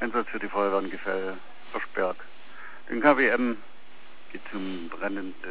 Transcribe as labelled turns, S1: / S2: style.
S1: Einsatz für die Feuerwehr ungefähr versperrt. Den KWM geht zum Brennen